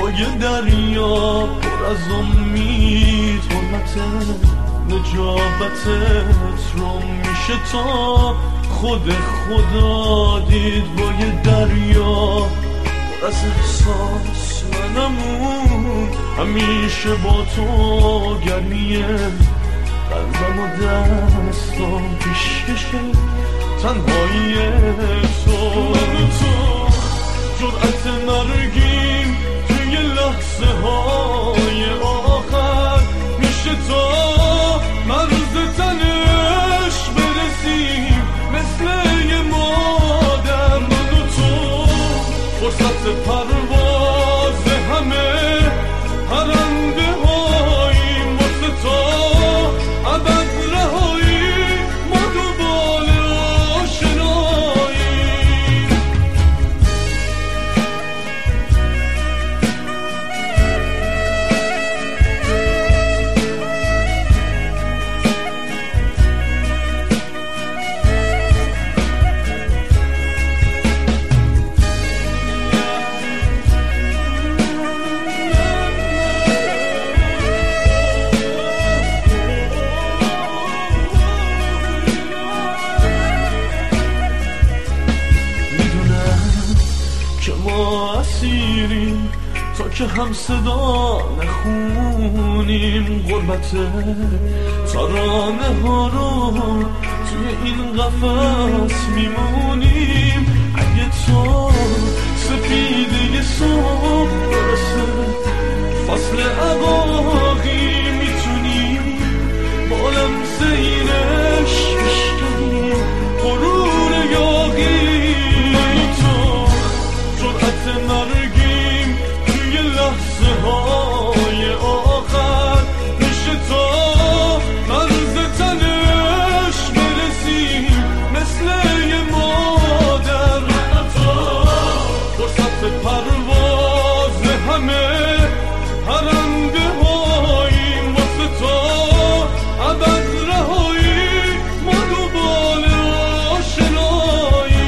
با یه دریا پر از امید، حرمت نجابتت رو میشه تا خود خدا دید. با یه دریا پر از احساس منمون، همیشه با تو گرمیه قلبم و دستم پیشکشه تنهایی تو. جرأت مرگیم توی لحظه های آخر میشه تا مرز تنش برسیم مثل یه مادر. من و تو فرصت پرواز همه پرنده هاییم واسه تا ابد رهایی ما دنبال آشناییم. تا که هم صدا نخونیم غربت ترانه ها رو توی این قفس میمونیم. اگه تو سپیده صبح برسه فصل عقاقی میتونیم با لمسه اینش بشکنیم غرور یاقی. تو جرأت مرگیم توی لحظه های آخر میشه تا مرز تنش برسیم مثل یه مادر. من تو فرصت پرواز همه پرنده هاییم واسه تا ابد رهایی ما دنبال آشناییم.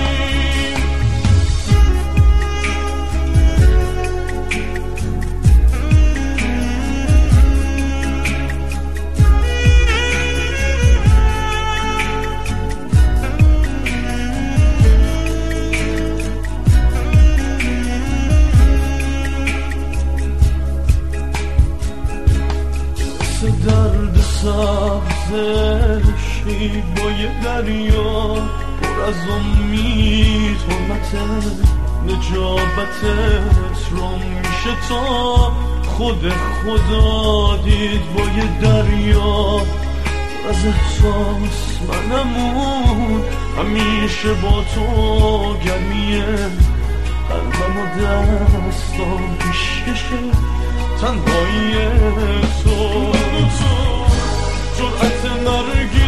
درد سبزشی با یه دریا پر از امید، حرمت نجابتت رو میشه تا خود خدا دید. با یه دریا پر از احساس منمون، همیشه با تو گرمیه قلبم و دستم پیشکشه تنهایی تو. جرأت مرگی